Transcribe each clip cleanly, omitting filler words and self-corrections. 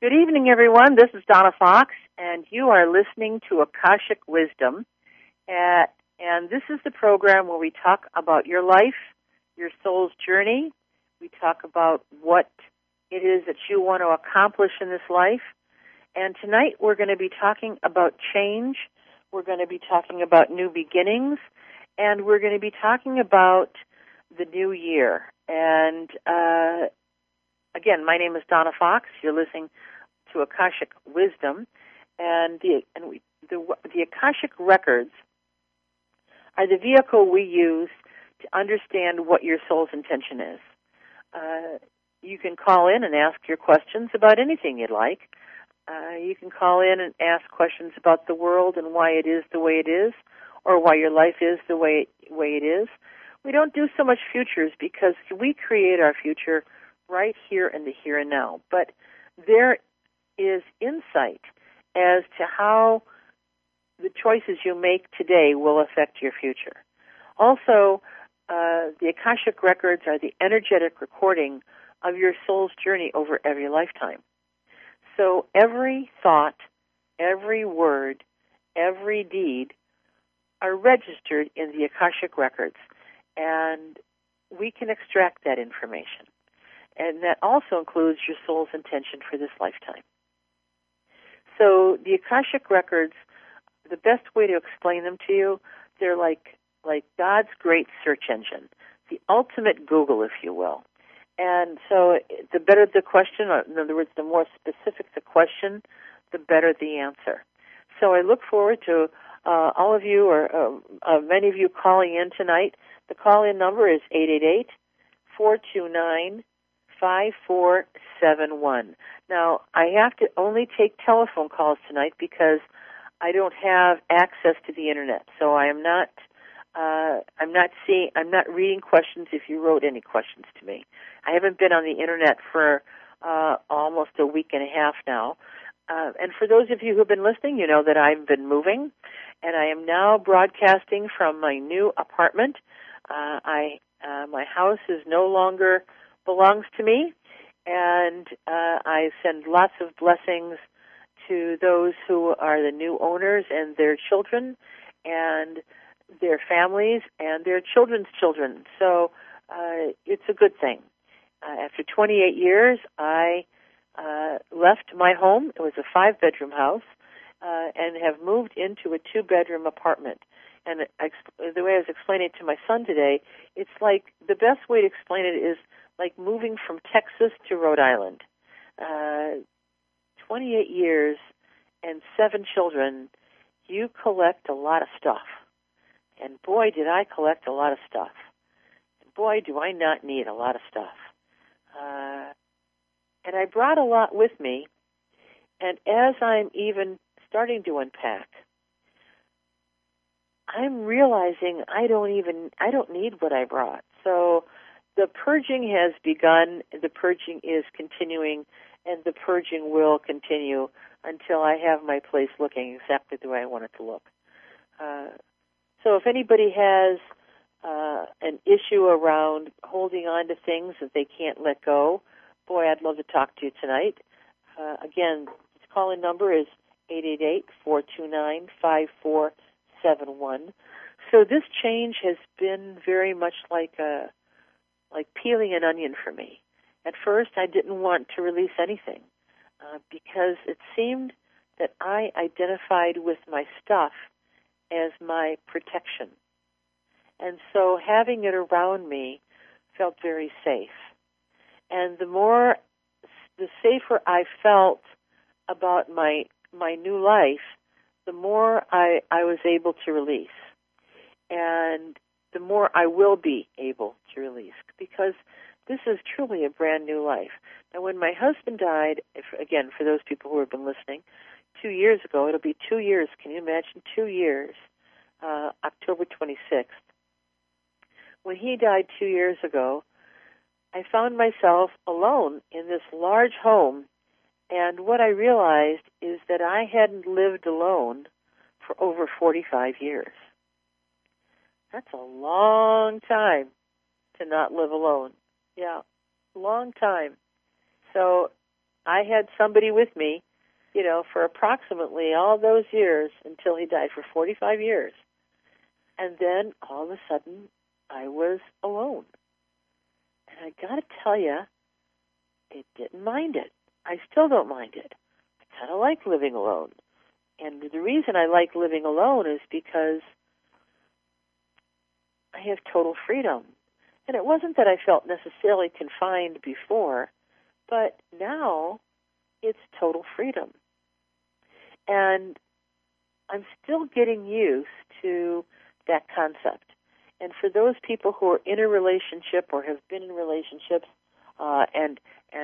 Good evening, everyone. This is Donna Fox, and you are listening to Akashic Wisdom. And this is the program where we talk about your life, your soul's journey. We talk about what it is that you want to accomplish in this life. And tonight we're going to be talking about change. We're going to be talking about new beginnings. And we're going to be talking about the new year. And again, my name is Donna Fox. You're listening to Akashic Wisdom, and the Akashic Records are the vehicle we use to understand what your soul's intention is. You can call in and ask your questions about anything you'd like. You can call in and ask questions about the world and why it is the way it is, or why your life is the way it is. We don't do so much futures because we create our future right here in the here and now. But there is insight as to how the choices you make today will affect your future. Also, the Akashic Records are the energetic recording of your soul's journey over every lifetime. So every thought, every word, every deed are registered in the Akashic Records, and we can extract that information. And that also includes your soul's intention for this lifetime. So the Akashic Records, the best way to explain them to you, they're like God's great search engine, the ultimate Google, if you will. And so the better the question, or in other words, the more specific the question, the better the answer. So I look forward to all of you, or many of you, calling in tonight. The call-in number is 888-429-5471. Now, I have to only take telephone calls tonight because I don't have access to the internet. So I'm not reading questions if you wrote any questions to me. I haven't been on the internet for almost a week and a half now. And for those of you who have been listening, you know that I've been moving, and I am now broadcasting from my new apartment. My house is no longer belongs to me, and I send lots of blessings to those who are the new owners and their children and their families and their children's children. So it's a good thing. After 28 years, I left my home. It was a 5-bedroom house, and have moved into a 2-bedroom apartment. And the way I was explaining it to my son today, it's like the best way to explain it is like moving from Texas to Rhode Island. 28 years and 7 children, you collect a lot of stuff. And boy, did I collect a lot of stuff. And boy, do I not need a lot of stuff. And I brought a lot with me, and as I'm even starting to unpack, I'm realizing I don't need what I brought. So the purging has begun, the purging is continuing, and the purging will continue until I have my place looking exactly the way I want it to look. So if anybody has an issue around holding on to things that they can't let go, boy, I'd love to talk to you tonight. Again, the call-in number is 888-429-5471. So this change has been very much like peeling an onion for me. At first, I didn't want to release anything because it seemed that I identified with my stuff as my protection. And so having it around me felt very safe. And the safer I felt about my new life, the more I was able to release. And the more I will be able to release, because this is truly a brand new life. Now, when my husband died, again, for those people who have been listening, 2 years ago, it'll be 2 years. Can you imagine 2 years? October 26th. When he died 2 years ago, I found myself alone in this large home, and what I realized is that I hadn't lived alone for over 45 years. That's a long time to not live alone. Yeah, long time. So I had somebody with me, for approximately all those years until he died, for 45 years. And then all of a sudden, I was alone. And I got to tell you, I didn't mind it. I still don't mind it. I kind of like living alone. And the reason I like living alone is because I have total freedom. And it wasn't that I felt necessarily confined before, but now it's total freedom. And I'm still getting used to that concept. And for those people who are in a relationship or have been in relationships and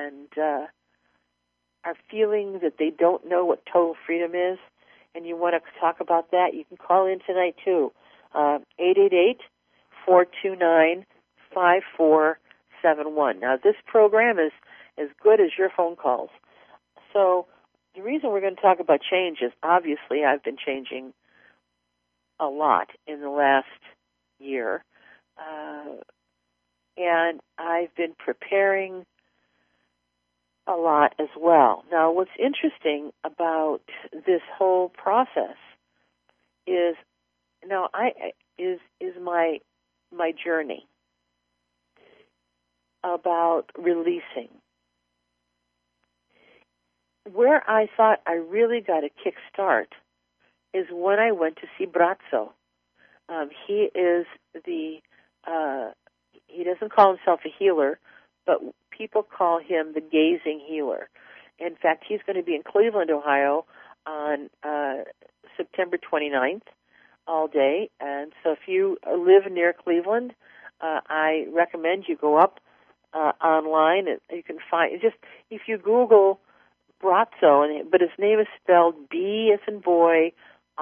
are feeling that they don't know what total freedom is, and you want to talk about that, you can call in tonight too. 888-429-5471. Now, this program is as good as your phone calls. So the reason we're going to talk about change is obviously I've been changing a lot in the last year. And I've been preparing a lot as well. Now, what's interesting about this whole process is my journey about releasing. Where I thought I really got a kick start is when I went to see Brazzo. He is he doesn't call himself a healer, but people call him the gazing healer. In fact, he's going to be in Cleveland, Ohio on September 29th all day. And so if you live near Cleveland, I recommend you go up online. You can find, just if you Google Brazzo, but his name is spelled B as in boy,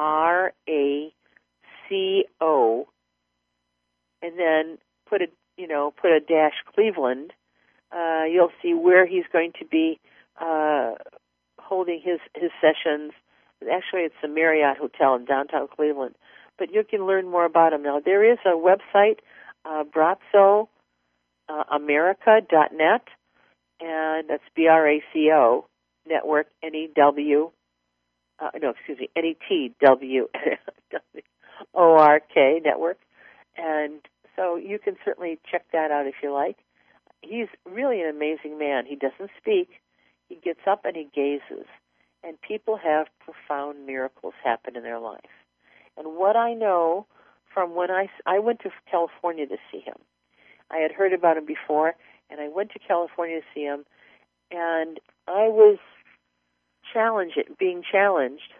R-A-C-O, and then put a dash Cleveland. You'll see where he's going to be holding his sessions. Actually, it's the Marriott Hotel in downtown Cleveland. But you can learn more about him now. There is a website, BrazzoAmerica.net, and that's BRACO network, NETWORK network. And so you can certainly check that out if you like. He's really an amazing man. He doesn't speak. He gets up and he gazes. And people have profound miracles happen in their life. And what I know from when I went to California to see him. I had heard about him before, and I went to California to see him, and I was being challenged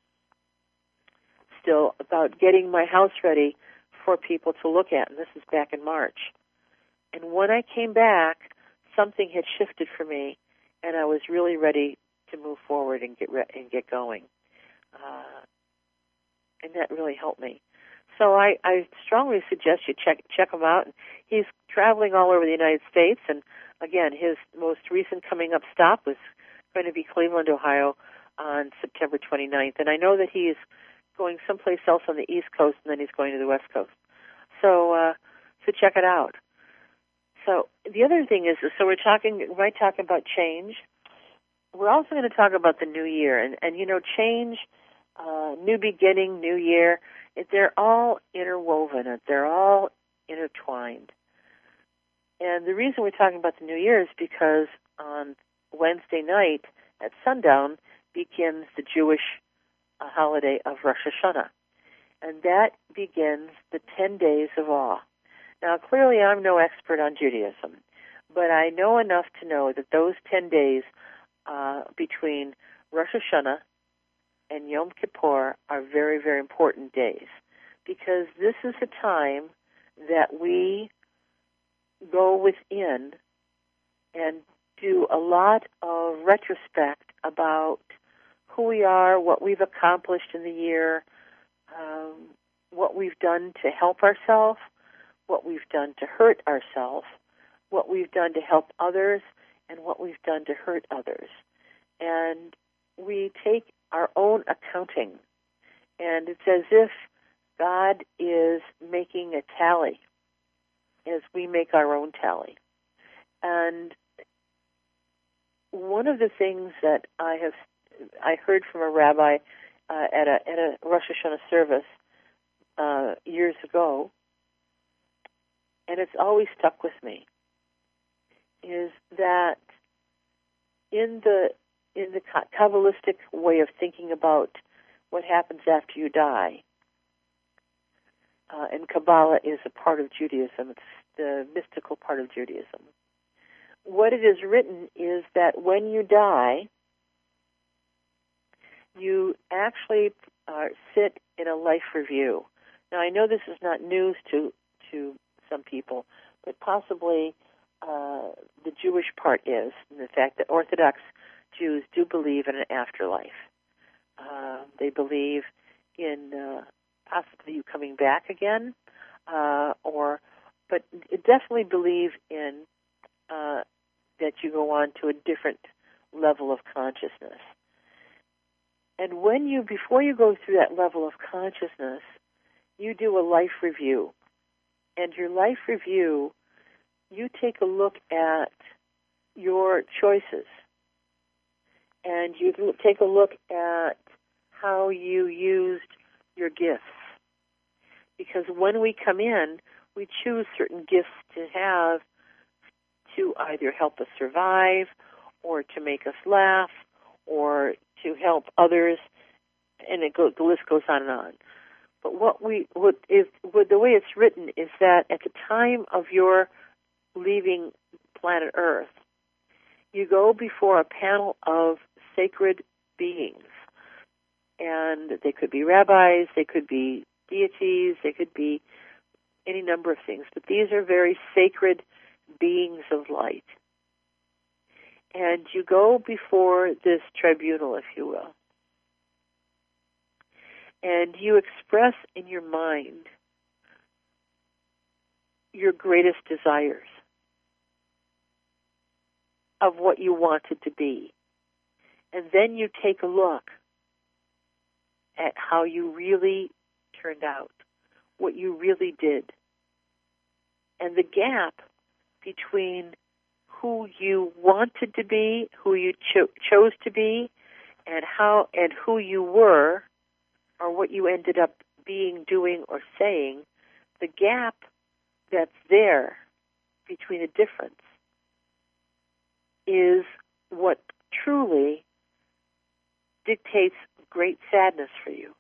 still about getting my house ready for people to look at, and this is back in March. And when I came back, something had shifted for me, and I was really ready to move forward and get going. And that really helped me. So I strongly suggest you check him out. He's traveling all over the United States, and again, his most recent coming up stop was going to be Cleveland, Ohio on September 29th. And I know that he's going someplace else on the East Coast, and then he's going to the West Coast. So check it out. So the other thing is, so we might talk about change. We're also going to talk about the new year. And change, new beginning, new year, they're all interwoven. They're all intertwined. And the reason we're talking about the new year is because on Wednesday night at sundown begins the Jewish holiday of Rosh Hashanah. And that begins the 10 days of awe. Now, clearly I'm no expert on Judaism, but I know enough to know that those 10 days between Rosh Hashanah and Yom Kippur are very, very important days, because this is the time that we go within and do a lot of retrospect about who we are, what we've accomplished in the year, what we've done to help ourselves, what we've done to hurt ourselves, what we've done to help others, and what we've done to hurt others. And we take our own accounting, and it's as if God is making a tally as we make our own tally. And one one of the things that I heard from a rabbi at a Rosh Hashanah service years ago, and it's always stuck with me, is that in the Kabbalistic way of thinking about what happens after you die, and Kabbalah is a part of Judaism, it's the mystical part of Judaism. What it is written is that when you die, you actually sit in a life review. Now, I know this is not news to some people, but possibly the Jewish part is, and the fact that Orthodox Jews do believe in an afterlife. They believe in possibly you coming back again, but definitely believe in that you go on to a different level of consciousness. And before you go through that level of consciousness, you do a life review. And your life review, you take a look at your choices. And you take a look at how you used your gifts. Because when we come in, we choose certain gifts to have to either help us survive or to make us laugh or to help others, and the list goes on and on. But the way it's written is that at the time of your leaving planet Earth, you go before a panel of sacred beings. And they could be rabbis, they could be deities, they could be any number of things. But these are very sacred beings of light. And you go before this tribunal, if you will. And you express in your mind your greatest desires of what you wanted to be. And then you take a look at how you really turned out, what you really did. And the gap between who you wanted to be, who you chose to be, and who you were, or what you ended up being, doing, or saying, the gap that's there between the difference is what truly dictates great sadness for you.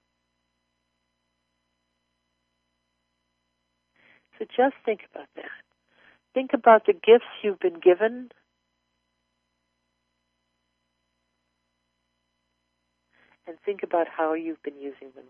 So just think about that. Think about the gifts you've been given. And think about how you've been using them.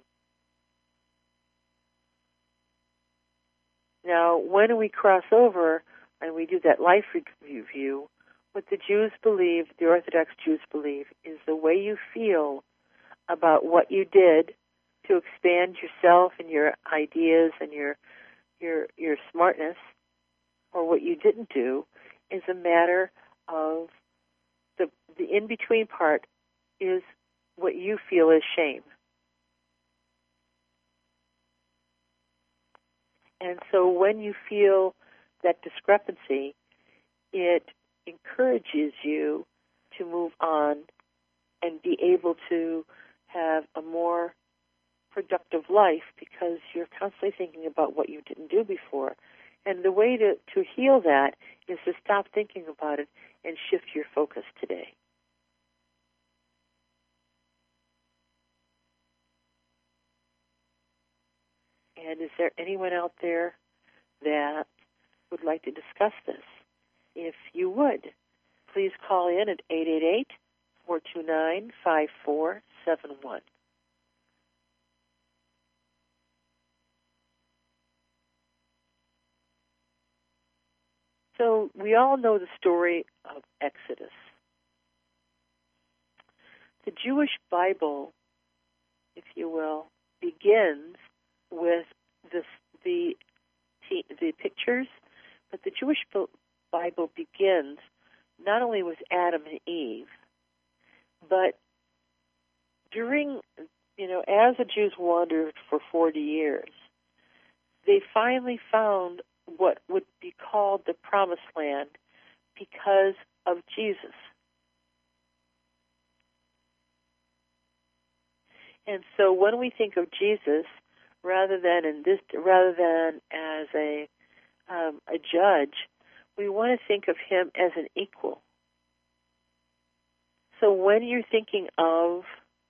Now, when we cross over and we do that life review, what the Jews believe, the Orthodox Jews believe, is the way you feel about what you did to expand yourself and your ideas and your smartness, or what you didn't do, is a matter of the in-between part is what you feel is shame. And so when you feel that discrepancy, it encourages you to move on and be able to have a more productive life because you're constantly thinking about what you didn't do before. And the way to heal that is to stop thinking about it and shift your focus today. And is there anyone out there that would like to discuss this? If you would, please call in at 888-429-5471. So we all know the story of Exodus. The Jewish Bible, if you will, begins with the pictures, but the Jewish Bible begins not only with Adam and Eve, but as the Jews wandered for 40 years, they finally found what would be called the Promised Land because of Jesus. And so when we think of Jesus, rather than as a judge, we want to think of him as an equal. So when you're thinking of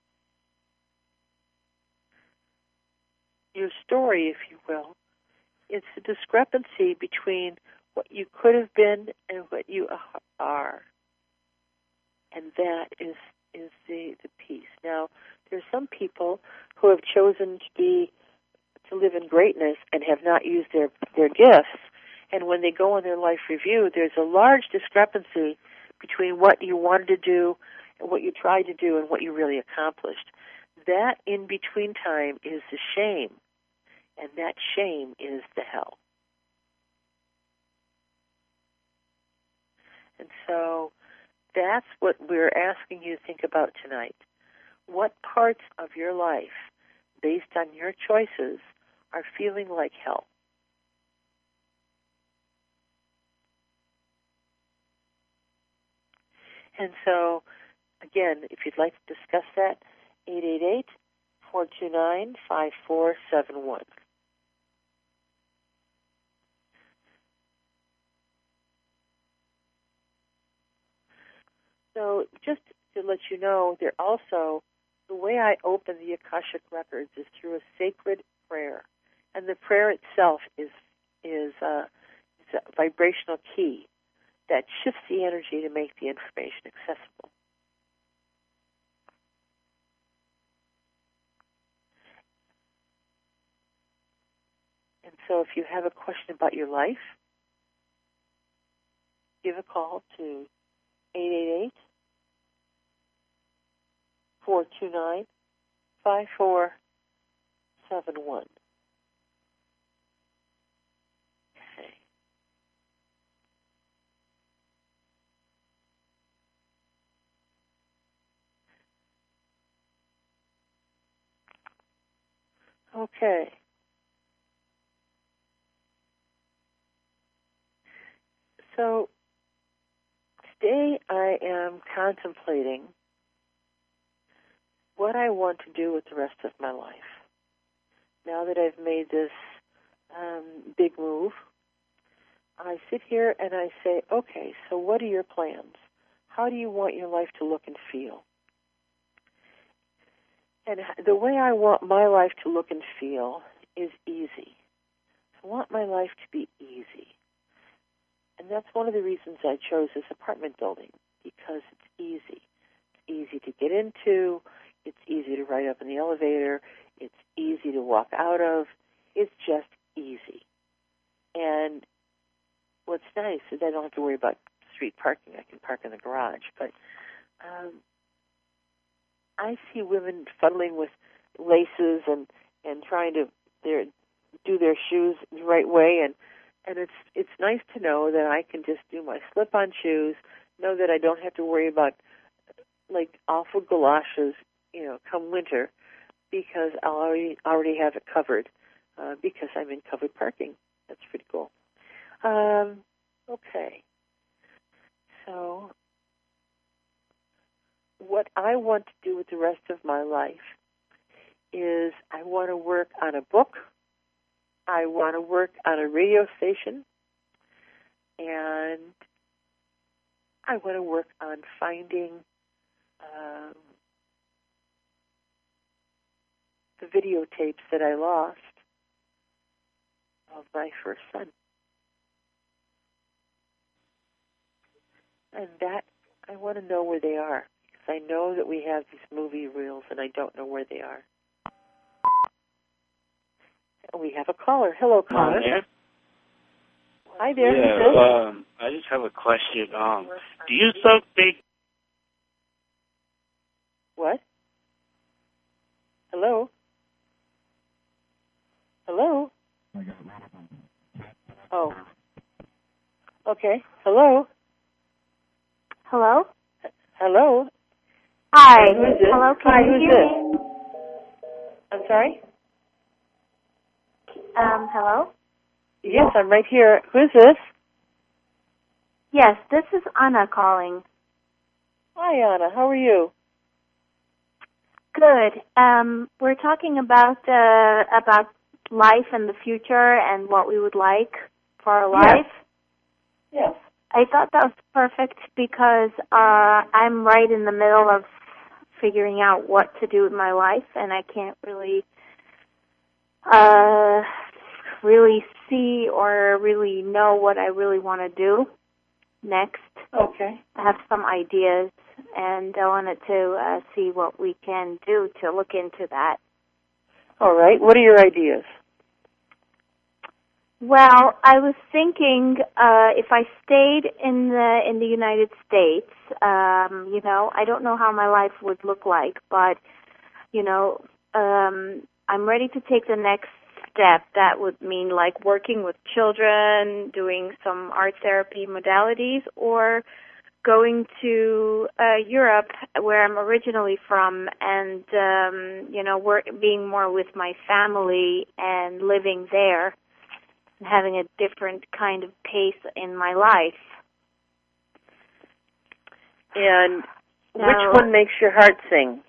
your story, if you will, it's the discrepancy between what you could have been and what you are. And that is the piece. Now, there's some people who have chosen to live in greatness and have not used their gifts. And when they go on their life review, there's a large discrepancy between what you wanted to do and what you tried to do and what you really accomplished. That in-between time is the shame, and that shame is the hell. And so that's what we're asking you to think about tonight. What parts of your life, based on your choices, are feeling like hell? And so, again, if you'd like to discuss that, 888-429-5471. So just to let you know, there also, the way I open the Akashic Records is through a sacred prayer. And the prayer itself is a vibrational key that shifts the energy to make the information accessible. And so if you have a question about your life, give a call to 888-429-5471. Okay. So today I am contemplating what I want to do with the rest of my life. Now that I've made this big move, I sit here and I say, okay, so what are your plans? How do you want your life to look and feel? And the way I want my life to look and feel is easy. I want my life to be easy. And that's one of the reasons I chose this apartment building, because it's easy. It's easy to get into. It's easy to ride up in the elevator. It's easy to walk out of. It's just easy. And what's nice is I don't have to worry about street parking. I can park in the garage. But I see women fuddling with laces and trying to do their shoes the right way, and it's nice to know that I can just do my slip-on shoes, know that I don't have to worry about like awful galoshes, come winter, because I'll already have it covered because I'm in covered parking. That's pretty cool. Okay. So what I want to do with the rest of my life is I want to work on a book. I want to work on a radio station. And I want to work on finding the videotapes that I lost of my first son. And that, I want to know where they are. Because I know that we have these movie reels, and I don't know where they are. And we have a caller. Hello, caller. Hi there. Yeah, I just have a question. Do you think... What? Hello? Hello? Oh. Okay. Hello? Hello? Hello? Hi. Who is this? Hello, can Hi, you who's hear this? me? I'm sorry? Hello? Yes, I'm right here. Who is this? Yes, this is Anna calling. Hi, Anna. How are you? Good. We're talking about life and the future and what we would like for our life. Yes. I thought that was perfect because I'm right in the middle of figuring out what to do with my life, and I can't really see or really know what I really want to do next. Okay. I have some ideas, and I wanted to see what we can do to look into that. All right. What are your ideas? Well, I was thinking if I stayed in the United States, I don't know how my life would look like, but I'm ready to take the next step. That would mean like working with children, doing some art therapy modalities, or going to Europe, where I'm originally from, and being more with my family and living there. Having a different kind of pace in my life. And which one makes your heart sing?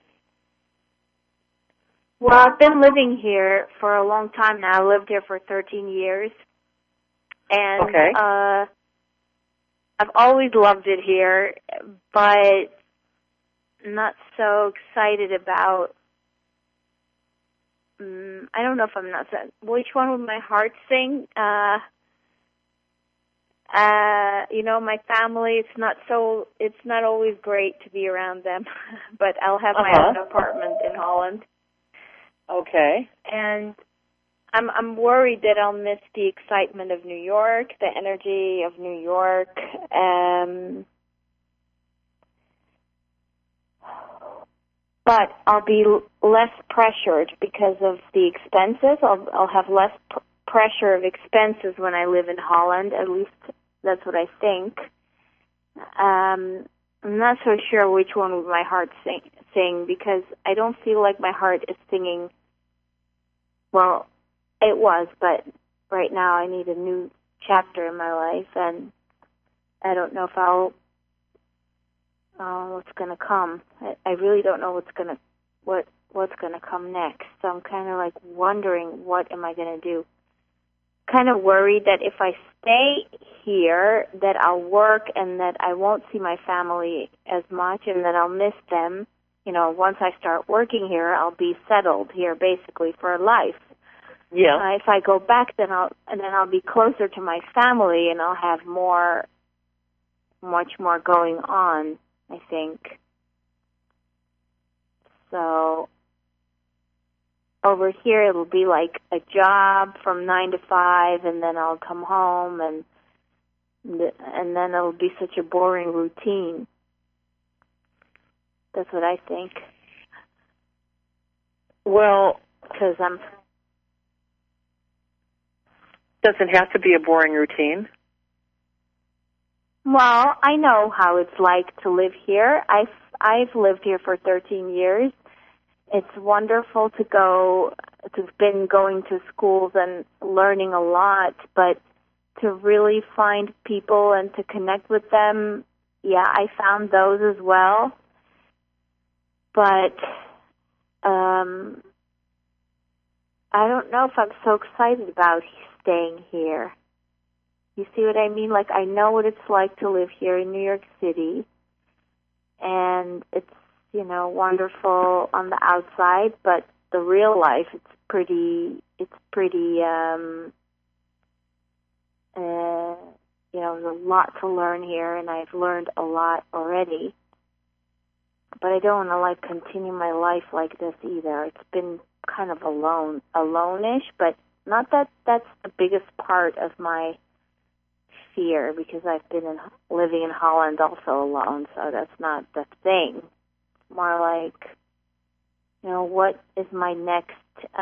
Well, I've been living here for a long time now. I lived here for 13 years. And okay. I've always loved it here, but not so excited about I don't know if I'm not saying which one would my heart sing. My family, it's not always great to be around them, but I'll have my own apartment in Holland. Okay. And I'm worried that I'll miss the excitement of New York, the energy of New York. But I'll be less pressured because of the expenses. I'll have less pressure of expenses when I live in Holland. At least that's what I think. I'm not so sure which one would my heart sing because I don't feel like my heart is singing. Well, it was, but right now I need a new chapter in my life, and I don't know if what's going to come. I really don't know what's going to come next. So I'm kind of like wondering, what am I going to do? Kind of worried that if I stay here, that I'll work and that I won't see my family as much, and that I'll miss them. Once I start working here, I'll be settled here basically for life. Yeah. If I go back, then I'll be closer to my family, and I'll have much more going on, I think. So over here it'll be like a job from 9 to 5, and then I'll come home, and then it'll be such a boring routine. That's what I think. Well, because doesn't have to be a boring routine. Well, I know how it's like to live here. I've lived here for 13 years. It's wonderful to been going to schools and learning a lot, but to really find people and to connect with them, yeah, I found those as well. But I don't know if I'm so excited about staying here. You see what I mean? Like, I know what it's like to live here in New York City, and it's, wonderful on the outside, but the real life, there's a lot to learn here, and I've learned a lot already. But I don't want to, continue my life like this either. It's been kind of alone-ish, but not that that's the biggest part of my fear, because I've been living in Holland also alone, so that's not the thing. More like, what is my next,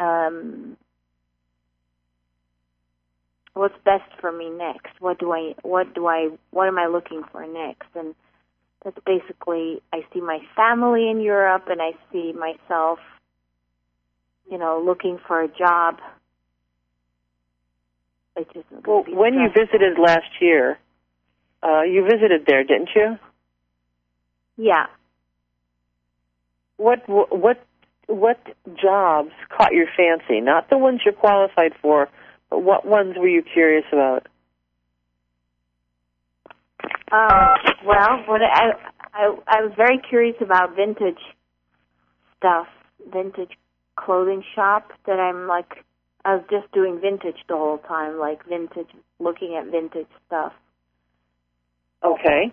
what's best for me next? What am I looking for next? And that's basically, I see my family in Europe, and I see myself, looking for a job. Well, when you visited last year, you visited there, didn't you? Yeah. What what jobs caught your fancy? Not the ones you're qualified for, but what ones were you curious about? Well, what I was very curious about vintage stuff, vintage clothing shop that I was just doing vintage the whole time, like vintage, looking at vintage stuff. Okay.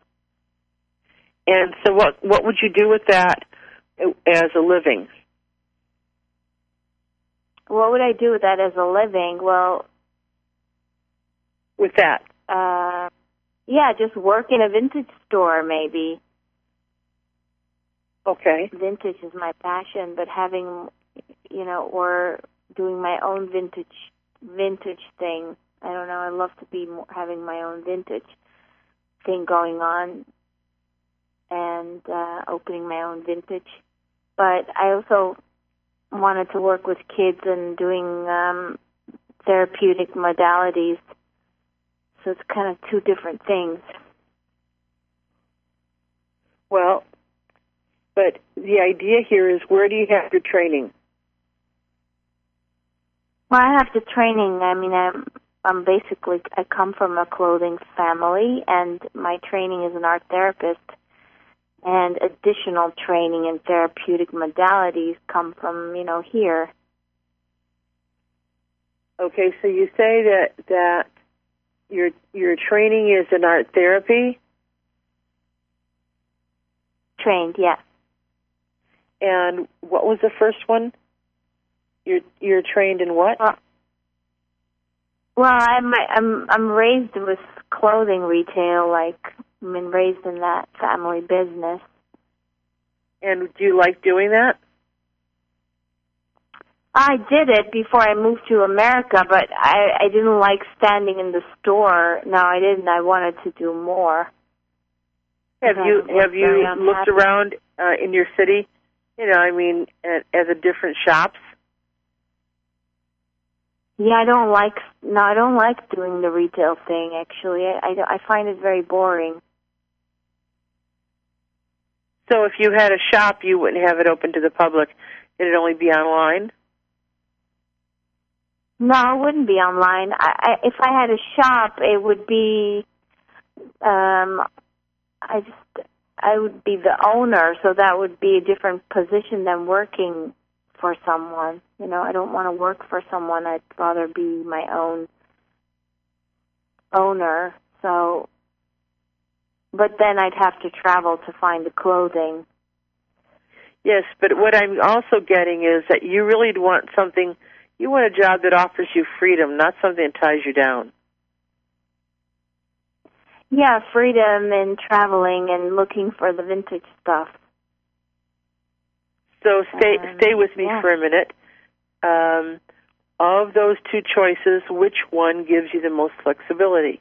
And so what would you do with that as a living? What would I do with that as a living? Well, with that? Yeah, just work in a vintage store, maybe. Okay. Vintage is my passion, but having, or doing my own vintage thing. I don't know. I love to be having my own vintage thing going on and opening my own vintage. But I also wanted to work with kids and doing therapeutic modalities. So it's kind of two different things. Well, but the idea here is, where do you have your training? Well, I have the training. I mean, I'm basically, I come from a clothing family, and my training is an art therapist. And additional training in therapeutic modalities come from, here. Okay, so you say that your training is in art therapy? Trained, yeah. And what was the first one? You're trained in what? Well, I'm raised with clothing retail, I've been raised in that family business. And do you like doing that? I did it before I moved to America, but I didn't like standing in the store. No, I didn't. I wanted to do more. Have you looked around in your city? At the different shops? Yeah, I don't like doing the retail thing, actually. I find it very boring. So if you had a shop, you wouldn't have it open to the public. It'd only be online? No, it wouldn't be online. If I had a shop, it would be, I would be the owner, so that would be a different position than working for someone. I don't want to work for someone. I'd rather be my own owner. So, but then I'd have to travel to find the clothing. Yes, but what I'm also getting is that you really want something. You want a job that offers you freedom, not something that ties you down. Yeah, freedom and traveling and looking for the vintage stuff. So stay with me for a minute. Of those two choices, which one gives you the most flexibility?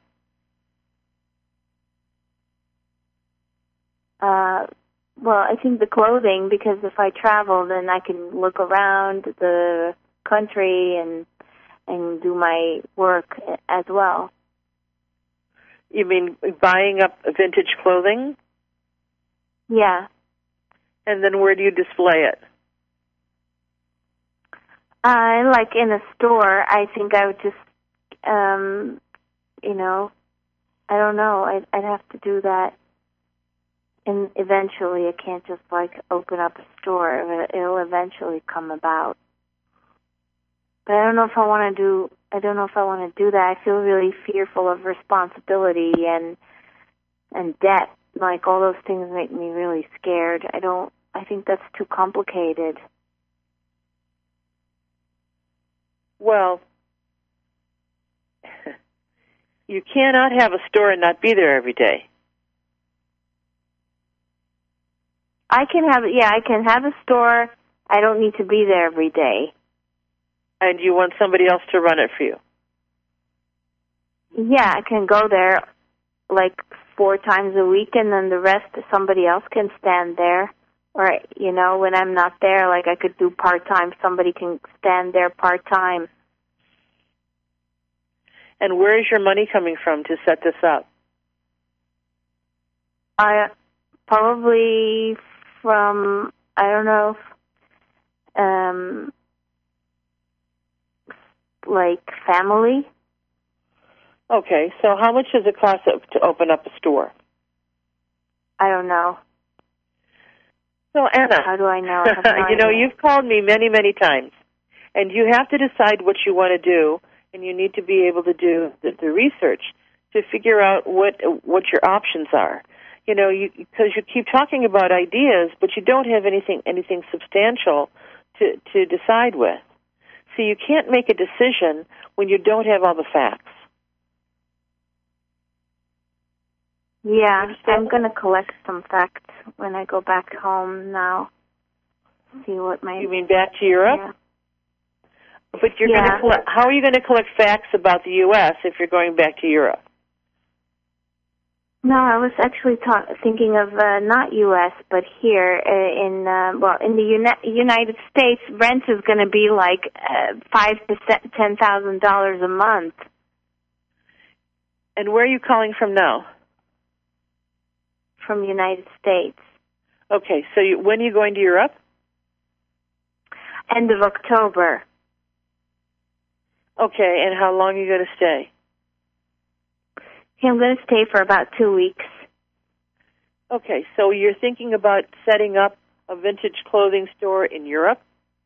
Well, I think the clothing, because if I travel, then I can look around the country and do my work as well. You mean buying up vintage clothing? Yeah. And then where do you display it? Like in a store, I think I would just, I don't know. I'd have to do that. And eventually, I can't just open up a store. It'll eventually come about. But I don't know if I want to do that. I feel really fearful of responsibility and debt. All those things make me really scared. I think that's too complicated. Well, you cannot have a store and not be there every day. I can have a store. I don't need to be there every day. And you want somebody else to run it for you? Yeah, I can go there 4 times a week, and then the rest somebody else can stand there. Or, when I'm not there, I could do part-time. Somebody can stand there part-time. And where is your money coming from to set this up? Probably from, I don't know, like family. Okay, so how much does it cost to open up a store? I don't know. So, Anna, how do I know? I have no you know, idea. you've called me many, many times, and you have to decide what you want to do, and you need to be able to do the research to figure out what your options are. You know, because you keep talking about ideas, but you don't have anything substantial to decide with. So you can't make a decision when you don't have all the facts. Yeah, I'm going to collect some facts when I go back home now. See what my... You mean back to Europe? Yeah. But you're going to collect... How are you going to collect facts about the U.S. if you're going back to Europe? No, I was actually thinking of not U.S., but here in the United States, rent is going to be like $5,000 to $10,000 a month. And where are you calling from now? From the United States. Okay, so when are you going to Europe? End of October. Okay, and how long are you going to stay? I'm going to stay for about 2 weeks. Okay, so you're thinking about setting up a vintage clothing store in Europe?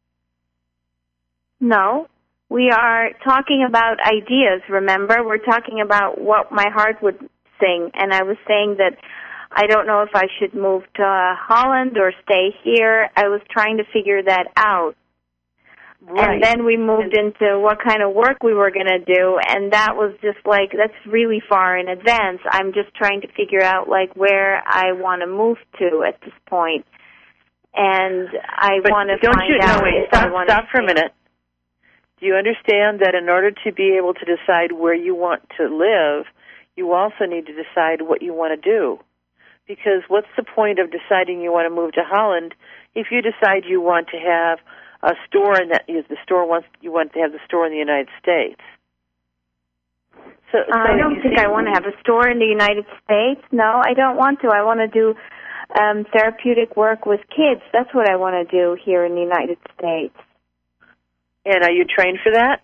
No. We are talking about ideas, remember? We're talking about what my heart would sing, and I was saying that I don't know if I should move to Holland or stay here. I was trying to figure that out. Right. And then we moved into what kind of work we were going to do, and that was just like, that's really far in advance. I'm just trying to figure out, like, where I want to move to at this point. And I want to find out if I want to... Stop for a minute. Do you understand that in order to be able to decide where you want to live, you also need to decide what you want to do? Because what's the point of deciding you want to move to Holland if you decide you want to have a store and that you want to have the store in the United States? So I don't think I want to have a store in the United States. No, I don't want to. I want to do therapeutic work with kids. That's what I want to do here in the United States. And are you trained for that?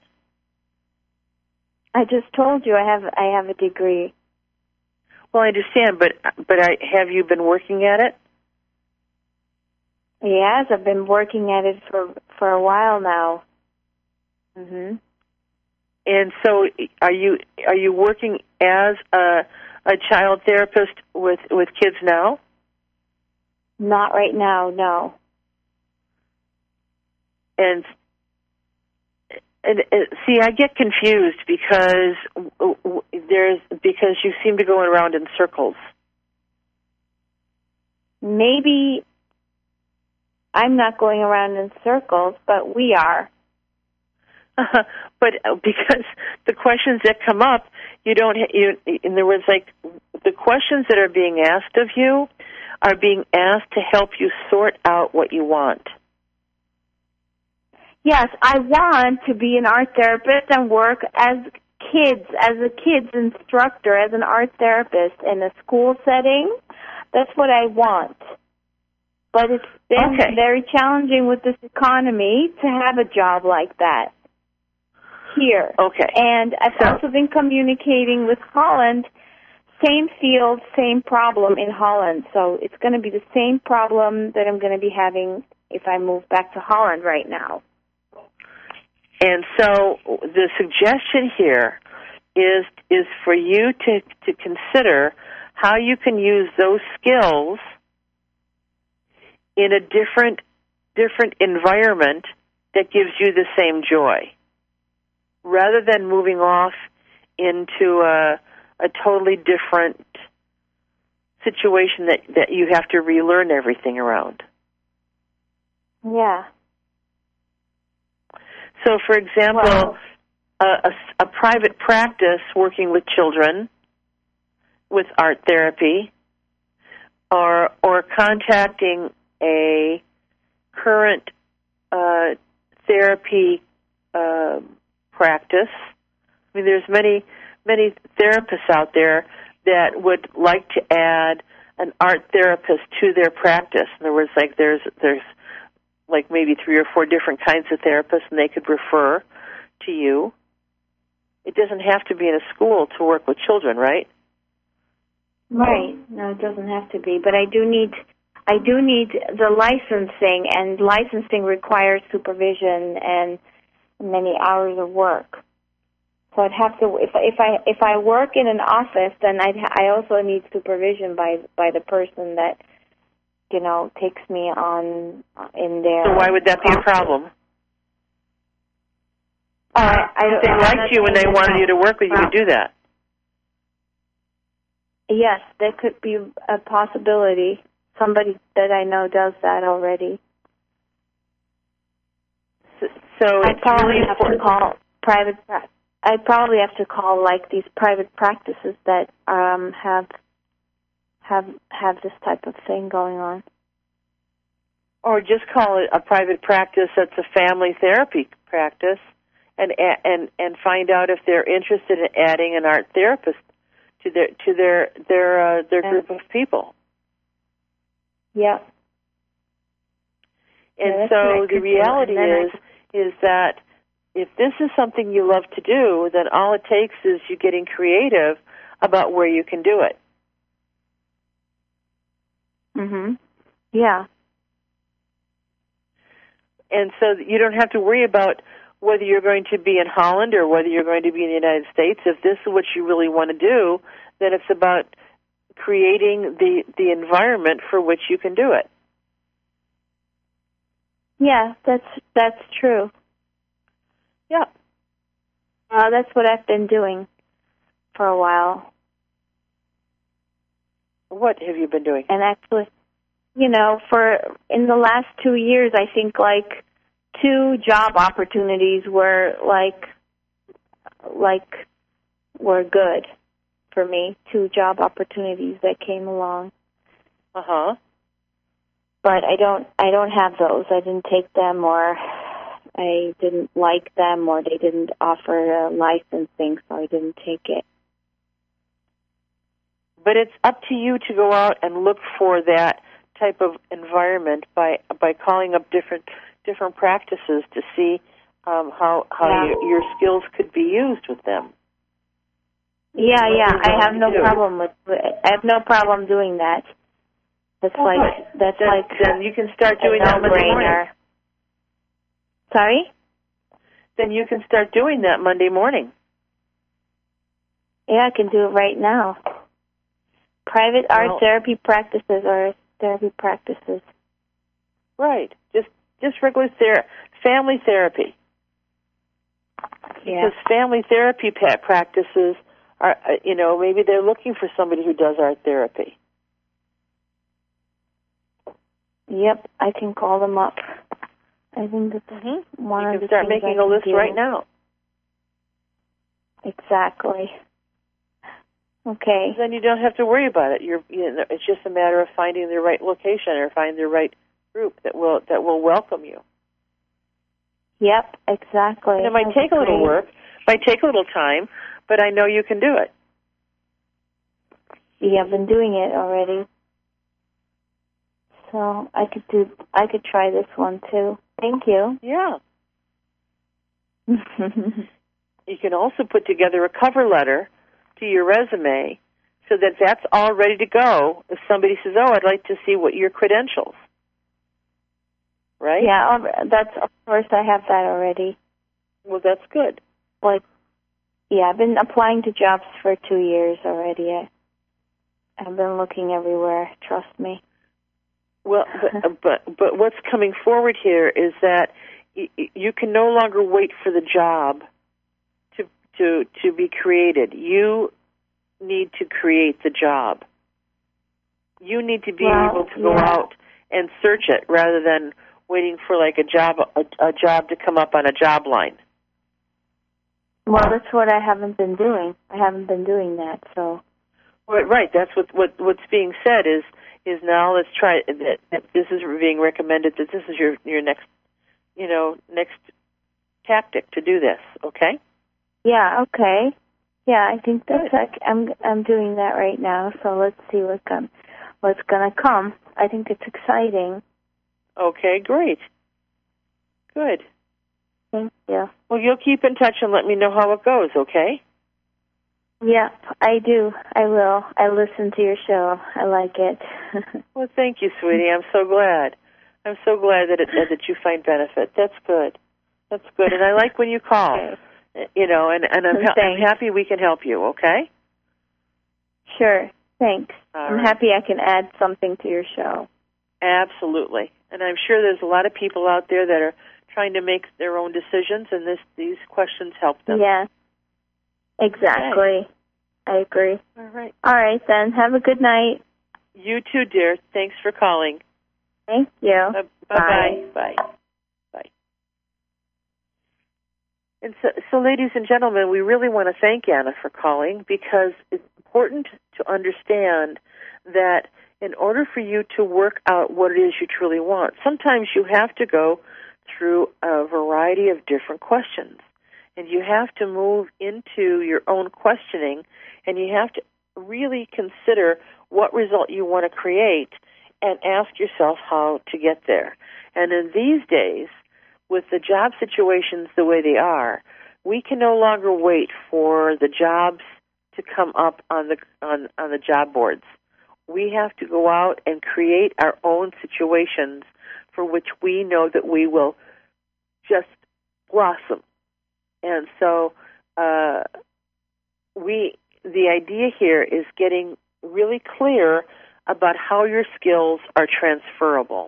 I just told you I have a degree. Well, I understand, but have you been working at it? Yes, I've been working at it for a while now. Mhm. And so, are you working as a child therapist with kids now? Not right now, no. And see, I get confused because you seem to go around in circles. Maybe I'm not going around in circles, but we are. But because the questions that come up, in other words, like the questions that are being asked of you are being asked to help you sort out what you want. Yes, I want to be an art therapist and work as a kids instructor, as an art therapist in a school setting. That's what I want. But it's been very challenging with this economy to have a job like that here. Okay. And I've also been communicating with Holland, same field, same problem in Holland. So it's going to be the same problem that I'm going to be having if I move back to Holland right now. And so the suggestion here is for you to consider how you can use those skills in a different environment that gives you the same joy, rather than moving off into a totally different situation that you have to relearn everything around. Yeah. So, for example, a private practice working with children with art therapy, or contacting a current therapy practice. I mean, there's many therapists out there that would like to add an art therapist to their practice. In other words, like there's like maybe 3 or 4 different kinds of therapists, and they could refer to you. It doesn't have to be in a school to work with children, right? Right. No, it doesn't have to be. But I do need the licensing, and licensing requires supervision and many hours of work. So I'd have to, if I work in an office, then I also need supervision by the person that, you know, takes me on in their. So why would that be a problem? If they liked you and they wanted you to work with you, would do that. Yes, there could be a possibility. Somebody that I know does that already. So I'd probably have to call private. I'd probably have to call like these private practices that have this type of thing going on. Or just call it a private practice that's a family therapy practice, and find out if they're interested in adding an art therapist to their group of people. Yeah. And so the reality is that if this is something you love to do, then all it takes is you getting creative about where you can do it. Mhm. Yeah. And so you don't have to worry about whether you're going to be in Holland or whether you're going to be in the United States. If this is what you really want to do, then it's about creating the environment for which you can do it. Yeah, that's true. Yeah. That's what I've been doing for a while. What have you been doing? And actually, you know, in the last 2 years, I think like 2 job opportunities were were good for me. 2 job opportunities that came along. Uh-huh. But I don't have those. I didn't take them, or I didn't like them, or they didn't offer licensing, so I didn't take it. But it's up to you to go out and look for that type of environment by calling up different practices to see how your skills could be used with them. Yeah. I have no problem doing that. Then you can start doing that Monday morning. Sorry? Then you can start doing that Monday morning. Yeah, I can do it right now. Private art therapy practices are therapy practices. Right. Just regular family therapy. Yeah. Because family therapy practices are, maybe they're looking for somebody who does art therapy. Yep, I can call them up. I think that's one of the things you can start making a list right now. Exactly. Okay. Then you don't have to worry about it. It's just a matter of finding the right location or finding the right group that will welcome you. Yep, exactly. And it might take a little work, might take a little time, but I know you can do it. Yeah, I've been doing it already. So I could try this one too. Thank you. Yeah. You can also put together a cover letter to your resume so that that's all ready to go if somebody says, I'd like to see what your credentials. Right? Yeah, of course I have that already. Well, that's good. I've been applying to jobs for 2 years already. I've been looking everywhere, trust me. Well, but what's coming forward here is that you can no longer wait for the job to be created. You need to create the job. You need to be able to go out and search it rather than waiting for like a job to come up on a job line. Well, that's what I haven't been doing. I haven't been doing that, so. Right. That's what's being said is now let's try that this is being recommended that this is your next tactic to do this. Okay. Yeah. Okay. Yeah, I think that's I'm doing that right now. So let's see what's gonna come. I think it's exciting. Okay, great. Good. Thank you. Well, you'll keep in touch and let me know how it goes, okay? Yep, I do. I will. I listen to your show. I like it. Well, thank you, sweetie. I'm so glad. I'm so glad that you find benefit. That's good. That's good. And I like when you call. Okay. You know, and I'm happy we can help you, okay? Sure. Thanks. I'm happy I can add something to your show. Absolutely. And I'm sure there's a lot of people out there that are trying to make their own decisions, and these questions help them. Yeah. Exactly. Okay. I agree. All right. All right, then. Have a good night. You too, dear. Thanks for calling. Thank you. Bye-bye. Bye. Bye. And so, ladies and gentlemen, we really want to thank Anna for calling, because it's important to understand that in order for you to work out what it is you truly want, sometimes you have to go through a variety of different questions. And you have to move into your own questioning, and you have to really consider what result you want to create and ask yourself how to get there. And in these days, with the job situations the way they are, we can no longer wait for the jobs to come up on the job boards. We have to go out and create our own situations for which we know that we will just blossom. And so the idea here is getting really clear about how your skills are transferable.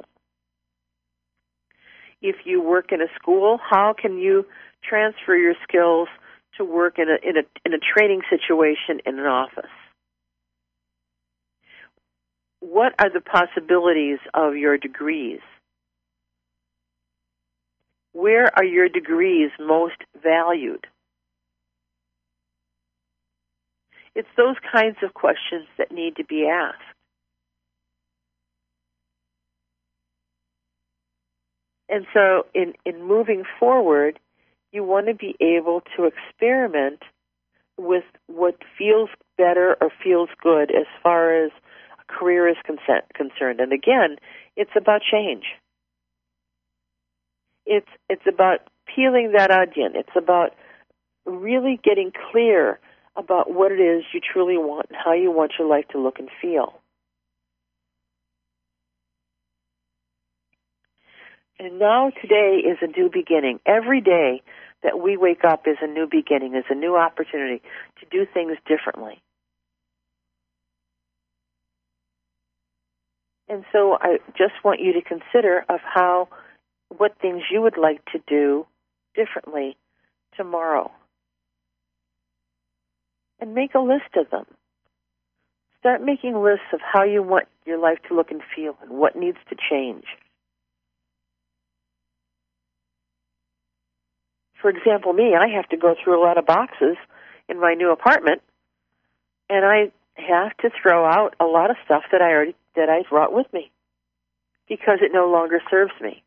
If you work in a school, how can you transfer your skills to work in a training situation in an office? What are the possibilities of your degrees? Where are your degrees most valued? It's those kinds of questions that need to be asked. And so in moving forward, you want to be able to experiment with what feels better or feels good as far as a career is concerned. And again, it's about change. It's about peeling that onion. It's about really getting clear about what it is you truly want and how you want your life to look and feel. And now today is a new beginning. Every day that we wake up is a new beginning, is a new opportunity to do things differently. And so I just want you to consider of what things you would like to do differently tomorrow. And make a list of them. Start making lists of how you want your life to look and feel and what needs to change. For example, me, I have to go through a lot of boxes in my new apartment, and I have to throw out a lot of stuff that I brought with me because it no longer serves me.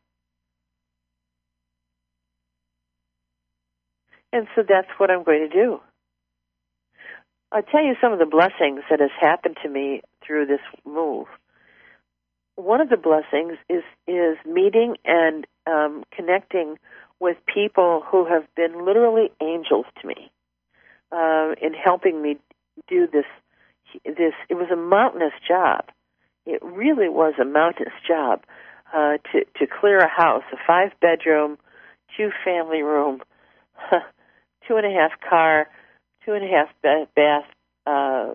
And so that's what I'm going to do. I'll tell you some of the blessings that has happened to me through this move. One of the blessings is meeting and connecting with people who have been literally angels to me in helping me do this. It was a mountainous job. It really was a mountainous job to clear a house, a 5-bedroom, 2-family room, 2.5 car, 2.5 bath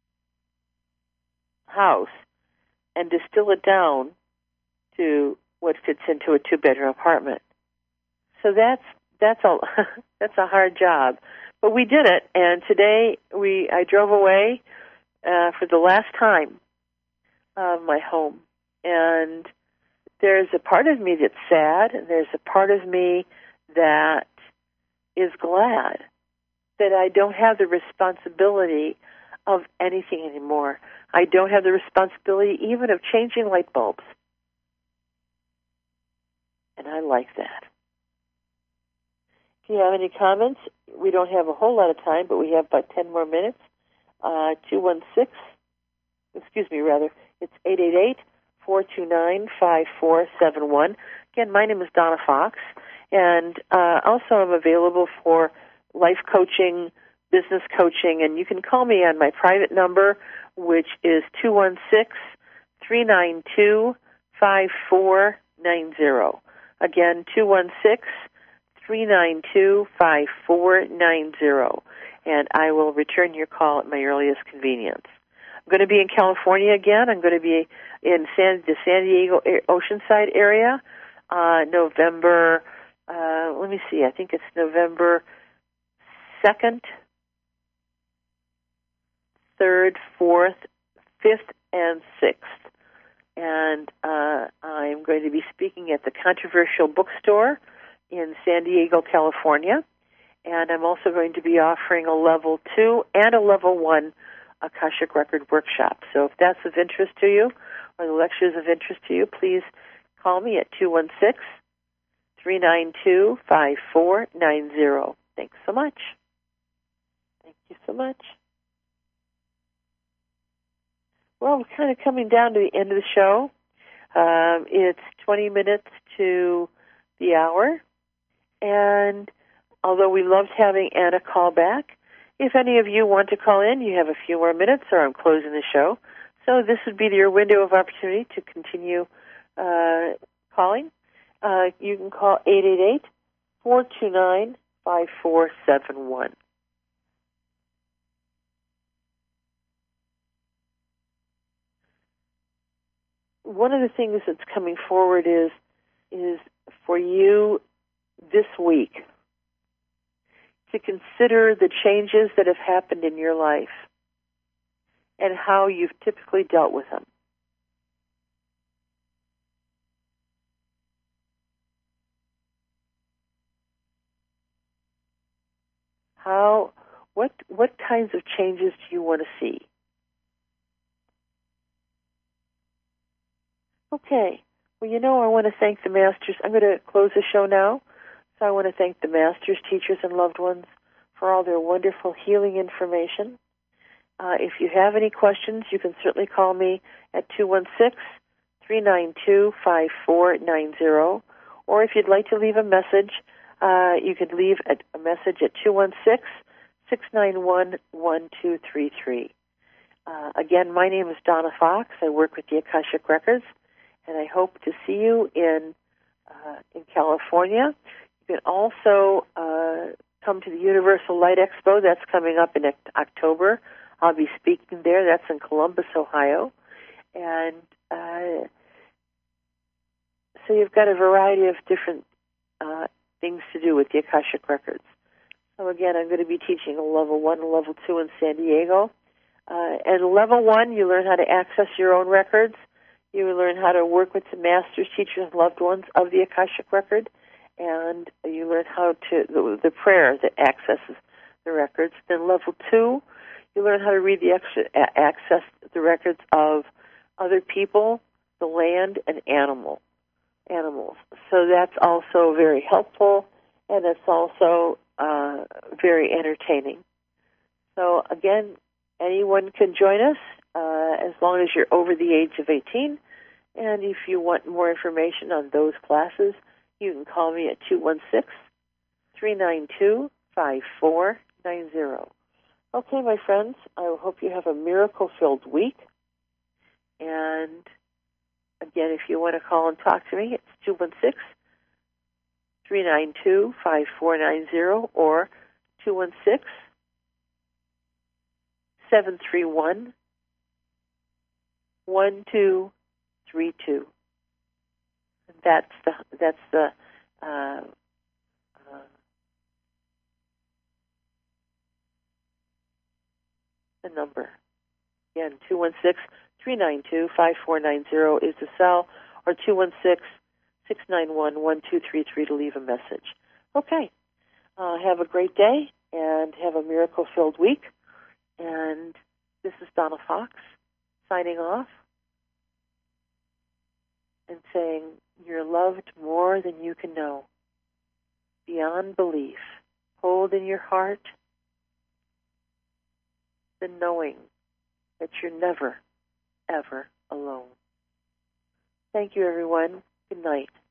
house, and distill it down to what fits into a 2-bedroom apartment. So that's a hard job, but we did it. And today I drove away for the last time my home, and there's a part of me that's sad, and there's a part of me that is glad that I don't have the responsibility of anything anymore. I don't have the responsibility even of changing light bulbs. And I like that. If you have any comments, we don't have a whole lot of time, but we have about 10 more minutes. 216, it's 888-429-5471. Again, my name is Donna Fox, and also I'm available for life coaching, business coaching, and you can call me on my private number, which is 216-392-5490. Again, 216-392-5490, and I will return your call at my earliest convenience. I'm going to be in California again. I'm going to be in the San Diego Oceanside area, November, let me see, I think it's November 2nd, 3rd, 4th, 5th, and 6th. And I'm going to be speaking at the Controversial Bookstore in San Diego, California. And I'm also going to be offering a Level 2 and a Level 1 Akashic Record workshop. So if that's of interest to you, or the lecture is of interest to you, please call me at 216-392-5490. Thanks so much. Thank you so much. Well, we're kind of coming down to the end of the show. It's 20 minutes to the hour. And although we loved having Anna call back, if any of you want to call in, you have a few more minutes, or I'm closing the show. So this would be your window of opportunity to continue calling. You can call 888-429-5471. One of the things that's coming forward is for you this week to consider the changes that have happened in your life and how you've typically dealt with them. What kinds of changes do you want to see? Okay. Well, I want to thank the Masters. I'm going to close the show now. So I want to thank the Masters, teachers, and loved ones for all their wonderful healing information. If you have any questions, you can certainly call me at 216-392-5490. Or if you'd like to leave a message, you could leave a message at 216-691-1233. Again, my name is Donna Fox. I work with the Akashic Records, and I hope to see you in California. You can also come to the Universal Light Expo. That's coming up in October. I'll be speaking there. That's in Columbus, Ohio. And so you've got a variety of different things to do with the Akashic Records. So again, I'm going to be teaching a Level 1 and Level 2 in San Diego. And Level 1, you learn how to access your own records. You learn how to work with the Masters, teachers, and loved ones of the Akashic Record. And you learn how to, the prayer that accesses the records. Then Level 2, you learn how to read access the records of other people, the land, and animals. So that's also very helpful, and it's also very entertaining. So again, anyone can join us as long as you're over the age of 18. And if you want more information on those classes, you can call me at 216-392-5490. Okay, my friends, I hope you have a miracle-filled week. And again, if you want to call and talk to me, it's 216-392-5490 or 216-731-1232. That's the number. Again, 216-392-5490 is the cell, or 216-691-1233 to leave a message. Okay. Have a great day and have a miracle-filled week. And this is Donna Fox signing off and saying, you're loved more than you can know, beyond belief. Hold in your heart the knowing that you're never, ever alone. Thank you, everyone. Good night.